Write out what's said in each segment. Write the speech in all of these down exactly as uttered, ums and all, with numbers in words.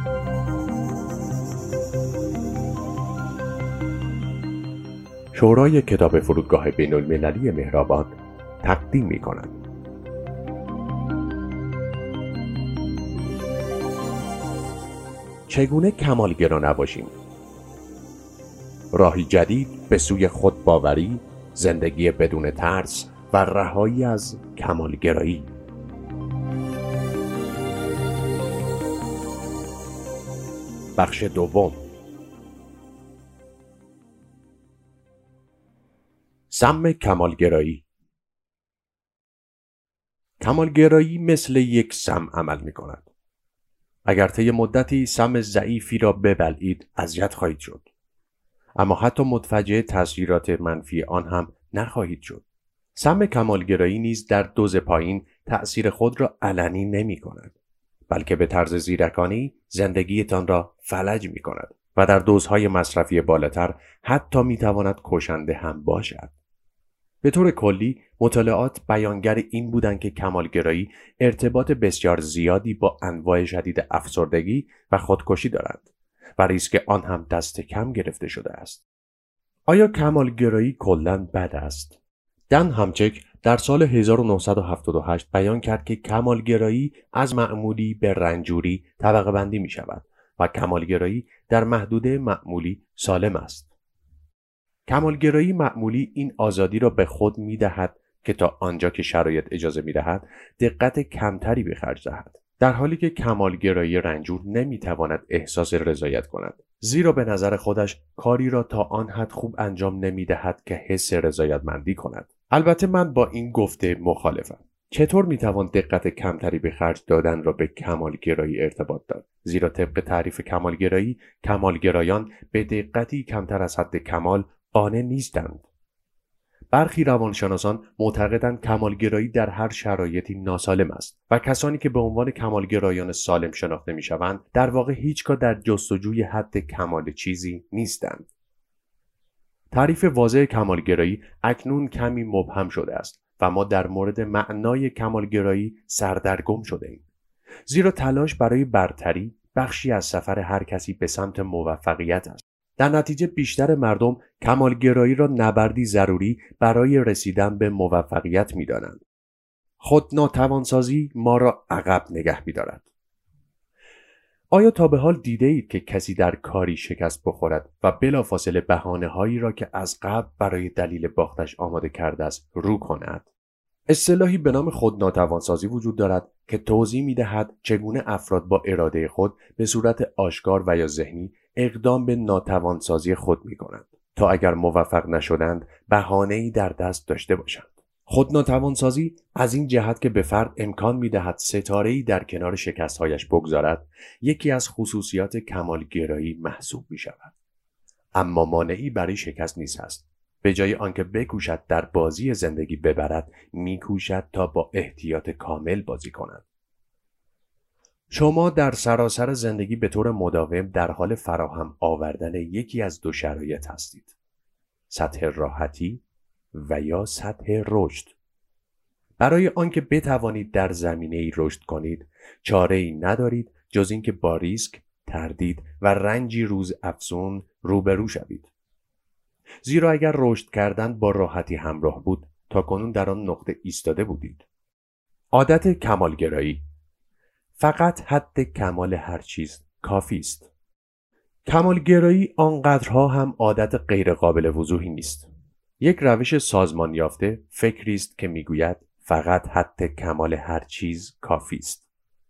شورای کتاب فرودگاه بین المللی مهرآباد تقدیم می کند. چگونه کمالگرا نباشیم؟ راهی جدید به سوی خودباوری، زندگی بدون ترس و رهایی از کمالگرایی. بخش دوم. سم کمالگرایی. کمالگرایی مثل یک سم عمل می کند. اگر طی مدتی سم ضعیفی را ببلعید اذیت خواهید شد، اما حتی متوجه تاثیرات منفی آن هم نخواهید شد. سم کمالگرایی نیز در دوز پایین تأثیر خود را علنی نمی کند، بلکه به طرز زیرکانه‌ای زندگیتان را فلج می کند و در دوزهای مصرفی بالاتر حتی می تواند کشنده هم باشد. به طور کلی مطالعات بیانگر این بودند که کمالگرایی ارتباط بسیار زیادی با انواع شدید افسردگی و خودکشی دارد و ریسک آن هم دست کم گرفته شده است. آیا کمالگرایی کلاً بد است؟ دن همچک در سال هزار و نهصد و هفتاد و هشت بیان کرد که کمالگرایی از معمولی به رنجوری طبقه بندی می شود و کمالگرایی در محدوده معمولی سالم است. کمالگرایی معمولی این آزادی را به خود می دهد که تا آنجا که شرایط اجازه می دهد دقت کمتری به خرج دهد، در حالی که کمالگرایی رنجور نمی تواند احساس رضایت کند، زیرا به نظر خودش کاری را تا آن حد خوب انجام نمی دهد که حس رضایتمندی کند. البته من با این گفته مخالفم. چطور می توان دقت کمتری به خرج دادن را به کمالگرایی ارتباط داد؟ زیرا طبق تعریف کمالگرایی، کمالگرایان به دقتی کمتر از حد کمال قانع نیستند. برخی روانشناسان معتقدند کمالگرایی در هر شرایطی ناسالم است و کسانی که به عنوان کمالگرایان سالم شناخته می‌شوند در واقع هیچگاه در جستجوی حد کمال چیزی نیستند. تعریف واضح کمالگرایی اکنون کمی مبهم شده است و ما در مورد معنای کمالگرایی سردرگم شده‌ایم، زیرا تلاش برای برتری بخشی از سفر هر کسی به سمت موفقیت است. در نتیجه بیشتر مردم کمالگرایی را نبردی ضروری برای رسیدن به موفقیت می‌دانند. خود ناتوانسازی ما را عقب نگه می‌دارد. آیا تا به حال دیده اید که کسی در کاری شکست بخورد و بلافاصله بهانه‌هایی را که از قبل برای دلیل باختش آماده کرده است رو کند؟ اصطلاحی به نام خود ناتوانسازی وجود دارد که توضیح می‌دهد چگونه افراد با اراده خود به صورت آشکار و یا ذهنی اقدام به ناتوانسازی خود می‌کنند تا اگر موفق نشدند بهانه‌ای در دست داشته باشند. خود ناتوانسازی از این جهت که به فرد امکان می‌دهد ستاره‌ای در کنار شکست‌هایش بگذارد، یکی از خصوصیات کمالگرایی محسوب می‌شود. اما مانعی برای شکست نیست است. به جای آنکه بکوشد در بازی زندگی ببرد، می‌کوشد تا با احتیاط کامل بازی کند. شما در سراسر زندگی به طور مداوم در حال فراهم آوردن یکی از دو شرایط هستید: سطح راحتی و یا سطح رشد. برای آنکه بتوانید در زمینه‌ای رشد کنید، چاره‌ای ندارید جز اینکه با ریسک، تردید و رنجی روز افزون روبرو شوید. زیرا اگر رشد کردن با راحتی همراه بود، تا کنون در آن نقطه ایستاده بودید. عادت کمالگرایی: فقط حد کمال هر چیز کافی است. کمالگرایی آنقدرها هم عادت غیر قابل وضوحی نیست. یک روش سازمان یافته فکری است که میگوید فقط حد کمال هر چیز کافی است.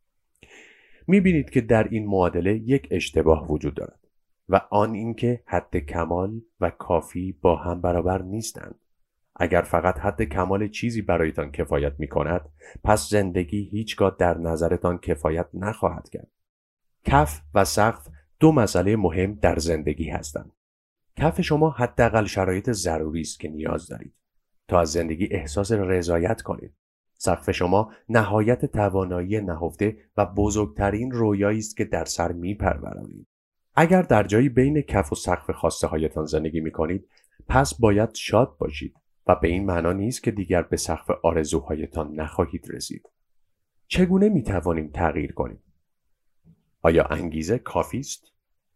میبینید که در این معادله یک اشتباه وجود دارد و آن اینکه حد کمال و کافی با هم برابر نیستند. اگر فقط حد کمال چیزی برایتان کفایت می کند، پس زندگی هیچگاه در نظرتان کفایت نخواهد کرد. کف و سقف دو مسئله مهم در زندگی هستند. کف شما حداقل شرایط ضروری است که نیاز دارید تا از زندگی احساس رضایت کنید. سقف شما نهایت توانایی نهفته و بزرگترین رویایی است که در سر می‌پرورانید. اگر در جایی بین کف و سقف خواسته هایتان زندگی می کنید، پس باید شاد باشید و به این معنا نیست که دیگر به سقف آرزوهایتان نخواهید رسید. چگونه می توانیم تغییر کنیم؟ آیا انگیزه کافی است؟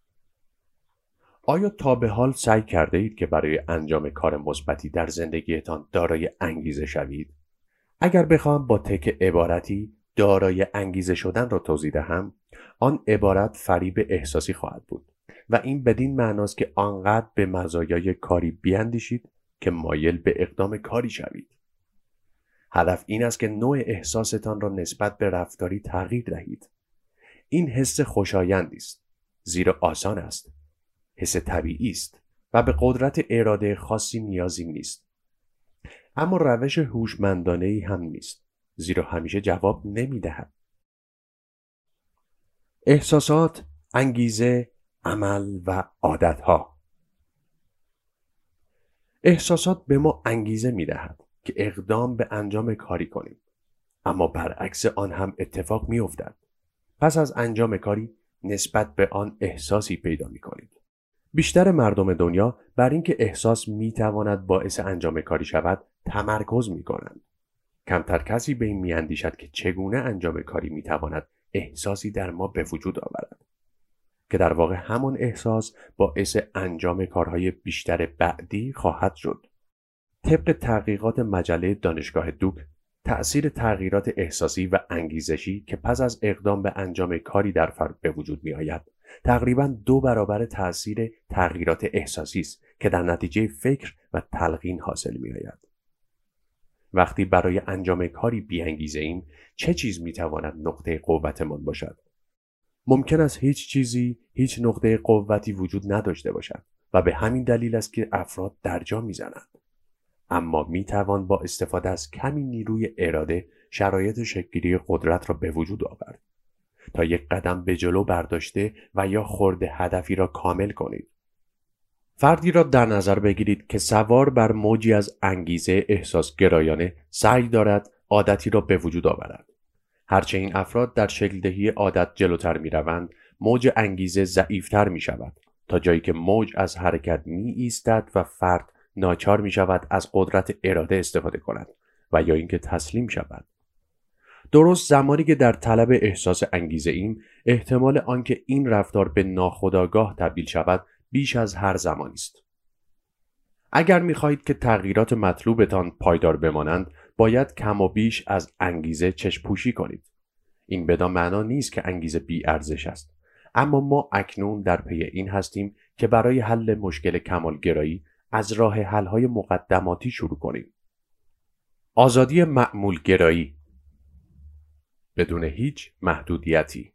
آیا تا به حال سعی کرده اید که برای انجام کار مثبتی در زندگیتان دارای انگیزه شوید؟ اگر بخواهم با تک عبارتی دارای انگیزه شدن را توضیح دهم، آن عبارت فریب احساسی خواهد بود و این بدین معناست که آنقدر به مزایای کاری بیاندیشید که مایل به اقدام کاری شوید. هدف این است که نوع احساستان را نسبت به رفتاری تغییر دهید. این حس خوشایندی است، زیرا آسان است، حس طبیعی است و به قدرت اراده خاصی نیازی نیست. اما روش هوشمندانه‌ای هم نیست، زیرا همیشه جواب نمی‌دهد. احساسات، انگیزه، عمل و عادتها. احساسات به ما انگیزه می‌دهد که اقدام به انجام کاری کنیم، اما برعکس آن هم اتفاق می‌افتد. پس از انجام کاری نسبت به آن احساسی پیدا می‌کنید. بیشتر مردم دنیا بر اینکه احساس می‌تواند باعث انجام کاری شود تمرکز می‌کنند. کمتر کسی به این می‌اندیشد که چگونه انجام کاری می‌تواند احساسی در ما به وجود آورد که در واقع همان احساس باعث انجام کارهای بیشتر بعدی خواهد شد. طبق تحقیقات مجله دانشگاه دوک، تأثیر تغییرات احساسی و انگیزشی که پس از اقدام به انجام کاری در فرد به وجود می آید تقریباً دو برابر تأثیر تغییرات احساسی است که در نتیجه فکر و تلقین حاصل می آید. وقتی برای انجام کاری بی‌انگیزه ایم، چه چیز می تواند نقطه قوتمان باشد؟ ممکن است هیچ چیزی، هیچ نقطه قوتی وجود نداشته باشد و به همین دلیل است که افراد درجا می زنند. اما می توان با استفاده از کمی نیروی اراده شرایط شکل‌گیری قدرت را به وجود آورد تا یک قدم به جلو برداشته و یا خورده هدفی را کامل کنید. فردی را در نظر بگیرید که سوار بر موجی از انگیزه احساس گرایانه سعی دارد عادتی را به وجود آورد. هرچه این افراد در شکل دهی عادت جلوتر می روند، موج انگیزه ضعیفتر می شود تا جایی که موج از حرکت می ایستد و فرد ناچار می شود از قدرت اراده استفاده کند و یا اینکه تسلیم شود. درست زمانی که در طلب احساس انگیزه ایم، احتمال آنکه این رفتار به ناخودآگاه تبدیل شود بیش از هر زمانی است. اگر می خواهید که تغییرات مطلوبتان پایدار بمانند، باید کم و بیش از انگیزه چشم پوشی کنید. این بدان معنا نیست که انگیزه بی ارزش است، اما ما اکنون در پی این هستیم که برای حل مشکل کمالگرایی از راه حل‌های مقدماتی شروع کنیم. آزادی معمول گرایی بدون هیچ محدودیتی.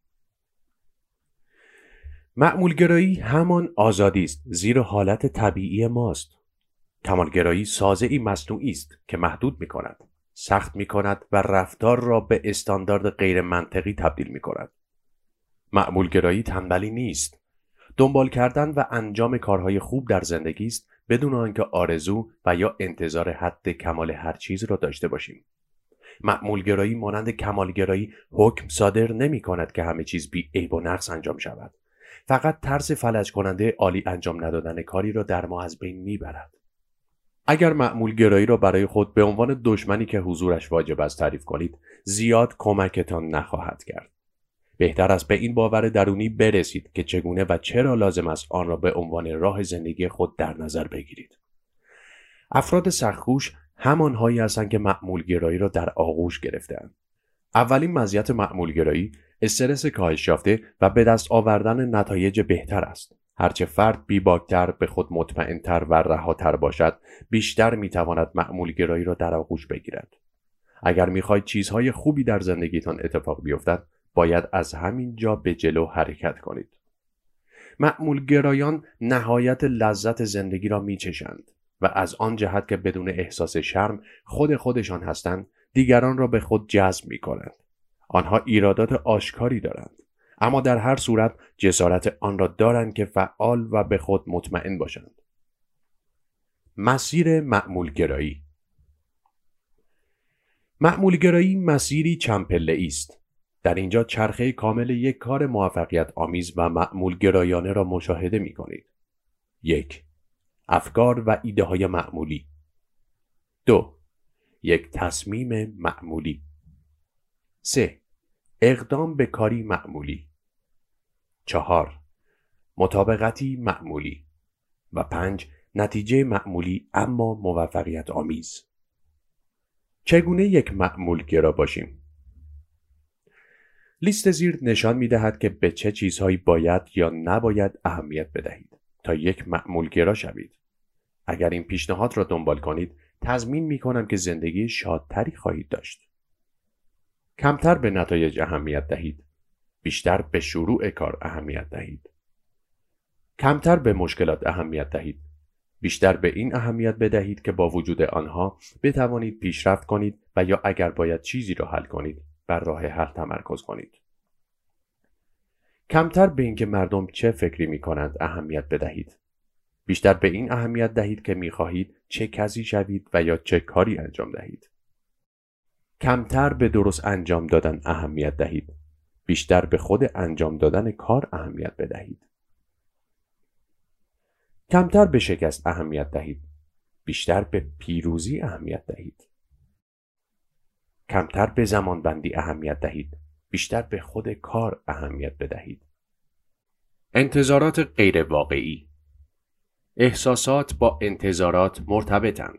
معمول گرایی همان آزادی است، زیرا حالت طبیعی ماست. کمالگرایی سازه‌ای مصنوعی است که محدود می‌کند، سخت می‌کند و رفتار را به استاندارد غیر منطقی تبدیل می‌کند. معمول گرایی تنبلی نیست. دنبال کردن و انجام کارهای خوب در زندگی است بدون آنکه آرزو و یا انتظار حد کمال هر چیز را داشته باشیم. معمول گرایی مانند کمال گرایی حکم صادر نمی کند که همه چیز بی عیب و نقص انجام شود. فقط ترس فلج کننده عالی انجام ندادن کاری را در ما از بین می برد. اگر معمول گرایی را برای خود به عنوان دشمنی که حضورش واجب است تعریف کنید، زیاد کمکتان نخواهد کرد. بهتر است به این باور درونی برسید که چگونه و چرا لازم است آن را به عنوان راه زندگی خود در نظر بگیرید. افراد سخت‌کوش همانهایی هستند که معمول گرایی را در آغوش گرفته‌اند. اولین مزیت معمول گرایی استرس کاهش یافته و به دست آوردن نتایج بهتر است. هرچه فرد بی‌باک‌تر، به خود مطمئن‌تر و رهاتر باشد، بیشتر می‌تواند معمول گرایی را در آغوش بگیرد. اگر می‌خواهید چیزهای خوبی در زندگیتان اتفاق بیفتد، باید از همین جا به جلو حرکت کنید. معمول گرایان نهایت لذت زندگی را می‌چشند و از آن جهت که بدون احساس شرم خود خودشان هستند، دیگران را به خود جذب می‌کنند. آنها ایرادات آشکاری دارند، اما در هر صورت جسارت آن را دارند که فعال و به خود مطمئن باشند. مسیر معمول گرایی. معمول گرایی مسیری چند پله‌ای است. در اینجا چرخه کامل یک کار موفقیت آمیز و معمول گرایانه را مشاهده می کنید. یک. افکار و ایده های معمولی. دو. یک تصمیم معمولی. سه. اقدام به کاری معمولی. چهار. مطابقتی معمولی. و پنج. نتیجه معمولی اما موفقیت آمیز. چگونه یک معمول گرا باشیم؟ لیست زیر نشان می دهد که به چه چیزهایی باید یا نباید اهمیت بدهید تا یک معمول گرا شوید. اگر این پیشنهاد را دنبال کنید، تضمین می کنم که زندگی شادتری خواهید داشت. کمتر به نتایج اهمیت دهید. بیشتر به شروع کار اهمیت دهید. کمتر به مشکلات اهمیت دهید. بیشتر به این اهمیت بدهید که با وجود آنها بتوانید پیشرفت کنید و یا اگر باید چیزی را حل کنید، بر راه حل تمرکز کنید. کمتر به اینکه مردم چه فکری می کنند اهمیت بدهید. بیشتر به این اهمیت دهید که می خواهید چه کسی شوید و یا چه کاری انجام دهید. کمتر به درست انجام دادن اهمیت دهید. بیشتر به خود انجام دادن کار اهمیت بدهید. کمتر به شکست اهمیت دهید. بیشتر به پیروزی اهمیت دهید. کمتر به زمانبندی اهمیت دهید. بیشتر به خود کار اهمیت بدهید. انتظارات غیر واقعی. احساسات با انتظارات مرتبطند.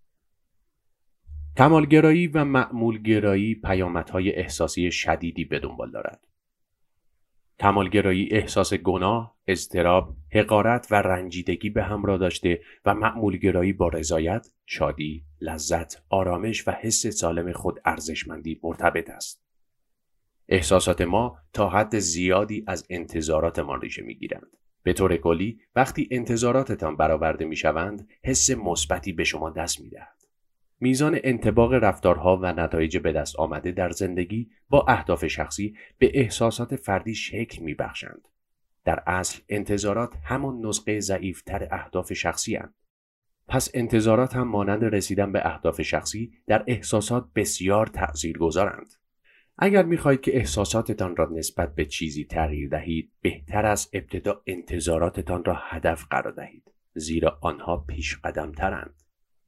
کمالگرایی و معمولگرایی پیامدهای احساسی شدیدی به دنبال دارد. کمالگرایی احساس گناه، اضطراب، حقارت و رنجیدگی به همراه داشته و معمولگرایی با رضایت، شادی، لذت، آرامش و حس سالم خود ارزشمندی مرتبط است. احساسات ما تا حد زیادی از انتظاراتمان ریشه می‌گیرند. به طور کلی وقتی انتظاراتتان برآورده می‌شوند، حس مثبتی به شما دست می‌دهد. میزان انطباق رفتارها و نتایج به دست آمده در زندگی با اهداف شخصی به احساسات فردی شکل می‌بخشند. در اصل انتظارات همان نسخه ضعیف‌تر اهداف شخصی هستند. پس انتظارات هم مانند رسیدن به اهداف شخصی در احساسات بسیار تأثیرگذارند. اگر می‌خواهید که احساساتتان را نسبت به چیزی تغییر دهید، بهتر است ابتدا انتظاراتتان را هدف قرار دهید، زیرا آنها پیش قدم‌ترند.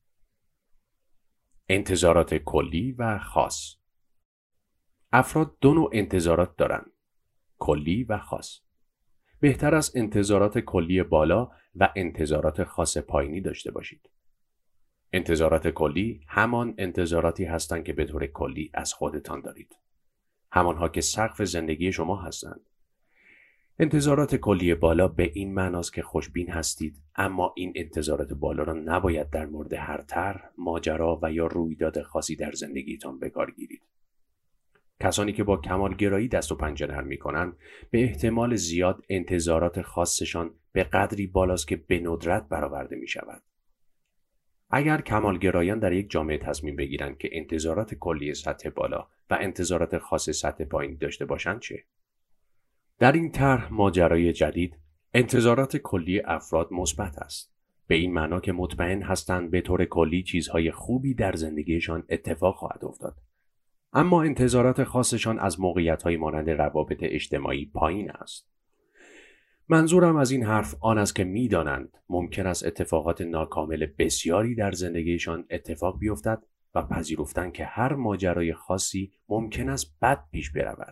انتظارات کلی و خاص. افراد دو نوع انتظارات دارند، کلی و خاص. بهتر است انتظارات کلی بالا و انتظارات خاص پایینی داشته باشید. انتظارات کلی همان انتظاراتی هستند که به طور کلی از خودتان دارید. همانها که سقف زندگی شما هستند. انتظارات کلی بالا به این معناست که خوشبین هستید، اما این انتظارات بالا را نباید در مورد هر طرح، ماجرا و یا رویداد خاصی در زندگیتان به کار گیرید. کسانی که با کمالگرایی دست و پنجه نرم می‌کنند، به احتمال زیاد انتظارات خاصشان به قدری بالاست که به ندرت برآورده می‌شود. اگر کمالگرایان در یک جامعه تصمیم بگیرند که انتظارات کلی سطح بالا و انتظارات خاص سطح پایین داشته باشند چه؟ در این طرح ماجرای جدید، انتظارات کلی افراد مثبت است. به این معنا که مطمئن هستند به طور کلی چیزهای خوبی در زندگیشان اتفاق خواهد افتاد. اما انتظارات خاصشان از موقعیت‌های مانند روابط اجتماعی پایین است. منظورم از این حرف آن است که می‌دانند ممکن است اتفاقات ناکامل بسیاری در زندگیشان اتفاق بیفتد و پذیرفتند که هر ماجرای خاصی ممکن است بد پیش برود.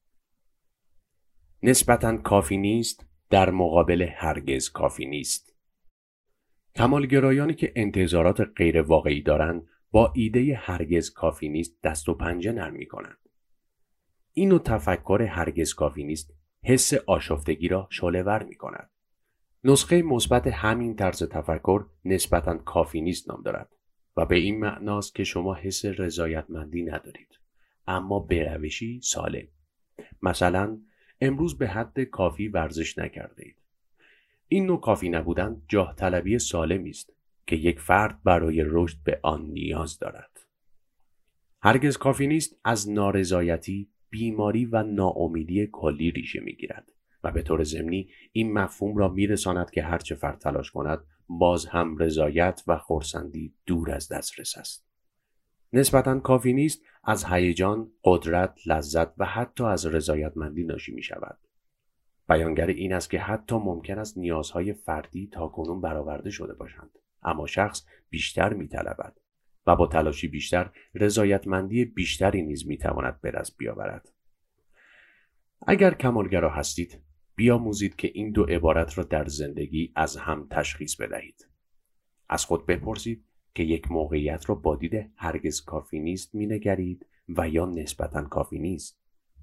نسبتاً کافی نیست در مقابل هرگز کافی نیست. کمالگرایانی که انتظارات غیر واقعی دارند با ایده هرگز کافی نیست دست و پنجه نرم می‌کنند. این نوع تفکر هرگز کافی نیست حس آشفتگی را شعله‌ور می‌کند. نسخه مثبت همین طرز تفکر نسبتاً کافی نیست نام دارد و به این معناست که شما حس رضایتمندی ندارید، اما به روشی سالم. مثلا امروز به حد کافی ورزش نکرده اید. این نوع کافی نبودن جاه طلبی سالمی است که یک فرد برای رشد به آن نیاز دارد. هرگز کافی نیست از نارضایتی، بیماری و ناامیدی کلی ریشه می‌گیرد و به طور ضمنی این مفهوم را می‌رساند که هرچه فرد تلاش کند باز هم رضایت و خرسندی دور از دسترس است. نسبتاً کافی نیست از هیجان، قدرت، لذت و حتی از رضایتمندی ناشی می‌شود. بیانگر این است که حتی ممکن است نیازهای فردی تاکنون برآورده شده باشند، اما شخص بیشتر می‌طلبد و با تلاشی بیشتر رضایتمندی بیشتری نیز می‌تواند به دست بیاورد. اگر کمالگرا هستید، بیاموزید که این دو عبارت را در زندگی از هم تشخیص بدهید. از خود بپرسید که یک موقعیت را با دید هرگز کافی نیست می‌نگرید و یا نسبتاً کافی نیست.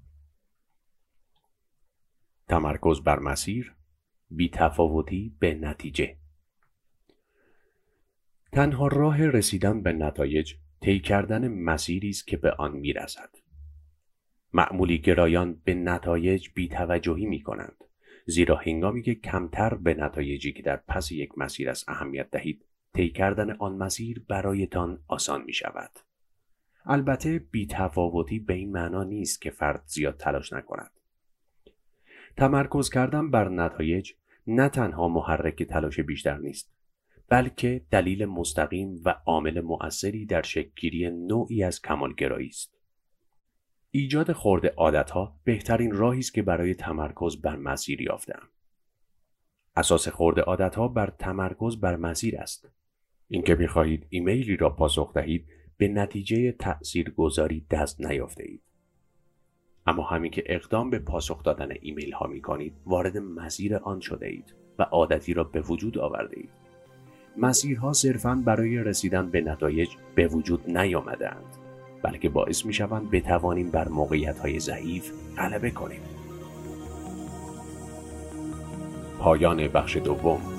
تمرکز بر مسیر، بی‌تفاوتی به نتیجه. تنها راه رسیدن به نتایج طی کردن مسیری است که به آن می‌رسد. معمولی گرایان به نتایج بی‌توجهی می‌کنند، زیرا هنگامی که کمتر به نتایجی که در پس یک مسیر است اهمیت دهید، طی کردن آن مسیر برایتان آسان می‌شود. البته بی‌تفاوتی به این معنا نیست که فرد زیاد تلاش نکند. تمرکز کردن بر نتایج نه تنها محرک تلاش بیشتر نیست، بلکه دلیل مستقیم و عامل مؤثری در شکل‌گیری نوعی از کمالگرایی است. ایجاد خرد عادت‌ها بهترین راهی است که برای تمرکز بر مسیر یافته‌ام. اساس خرد عادت‌ها بر تمرکز بر مسیر است. اینکه می‌خواهید ایمیلی را پاسخ دهید به نتیجه تأثیرگذاری دست نیافته‌اید. اما همین که اقدام به پاسخ دادن ایمیل ها می کنید وارد مسیر آن شده اید و عادتی را به وجود آورده اید. مسیرها صرفاً برای رسیدن به نتایج به وجود نیامده اند، بلکه باعث می شوند بتوانیم بر موقعیت های ضعیف غلبه کنیم. پایان بخش دوم.